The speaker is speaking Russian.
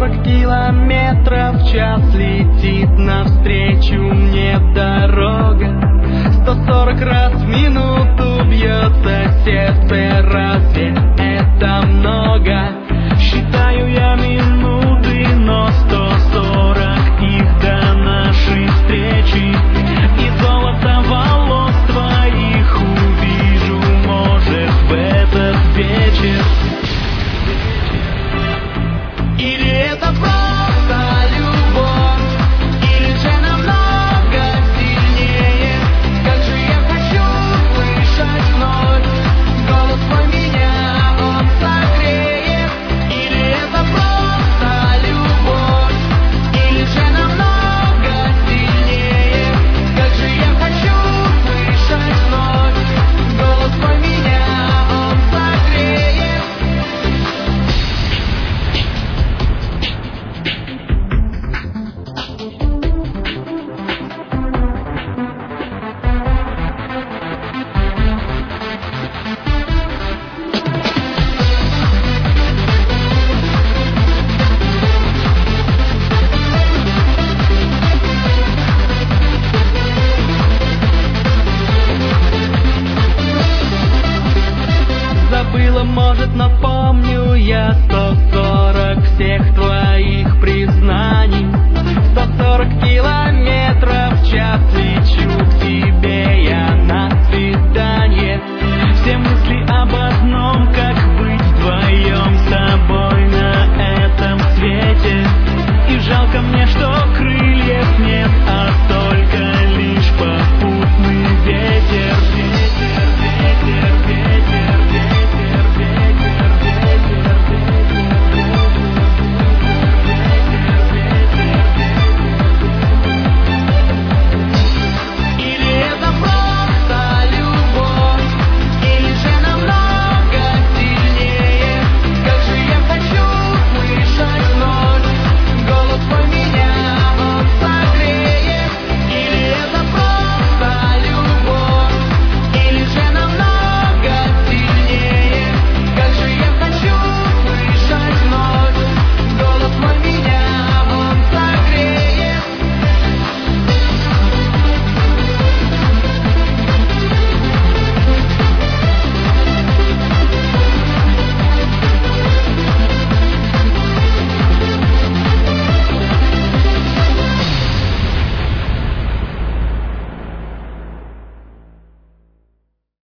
140 километров в час летит навстречу мне дорога. 140 раз в минуту бьется сердце, разве это много? Считаю я минуты, но 140 их до нашей встречи. И золото волос твоих увижу, может, в этот вечер. Или это правда?